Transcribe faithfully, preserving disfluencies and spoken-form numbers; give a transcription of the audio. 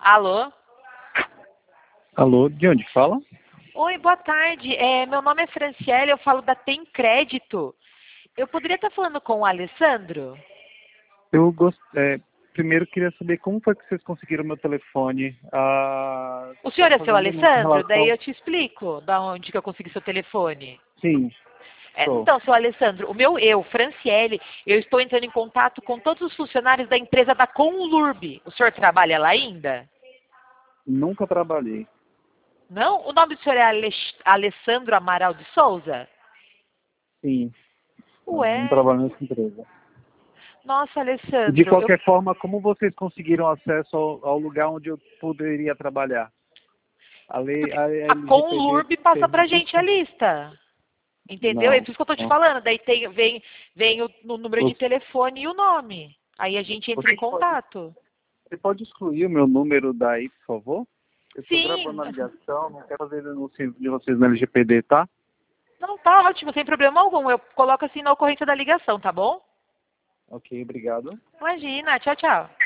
Alô? Alô, de onde fala? Oi, boa tarde. É, meu nome é Franciele, eu falo da Tem Crédito. Eu poderia estar falando com o Alessandro? Eu gost... é, primeiro queria saber como foi que vocês conseguiram meu telefone. Ah, O senhor Estou é seu fazendo denúncia em Alessandro? Daí relação. eu te explico da onde que eu consegui seu telefone. Sim, É, sou. então, seu Alessandro, o meu eu, Franciele, eu estou entrando em contato com todos os funcionários da empresa da Conlurb. O senhor trabalha lá ainda? Nunca trabalhei. Não? O nome do senhor é Alex- Alessandro Amaral de Souza? Sim, mas não Ué, trabalho nessa empresa. nossa, E de Alessandro, eu qualquer forma, como vocês conseguiram acesso ao, ao lugar onde eu poderia trabalhar? A lei, porque a a L G P D Conlurb passa pra gente a permite? lista. Entendeu? É Não. por isso que eu tô te não. falando. Daí tem, vem, vem o, no número de Você telefone e o nome. Aí a gente entra em você pode, contato. você pode excluir o meu número daí, por favor? Eu estou Sim. gravando a ligação, não quero fazer denúncia de vocês na L G P D, tá? Não, tá ótimo, sem problema algum. Eu coloco assim na ocorrência da ligação, tá bom? Ok, obrigado. Imagina. Tchau, tchau.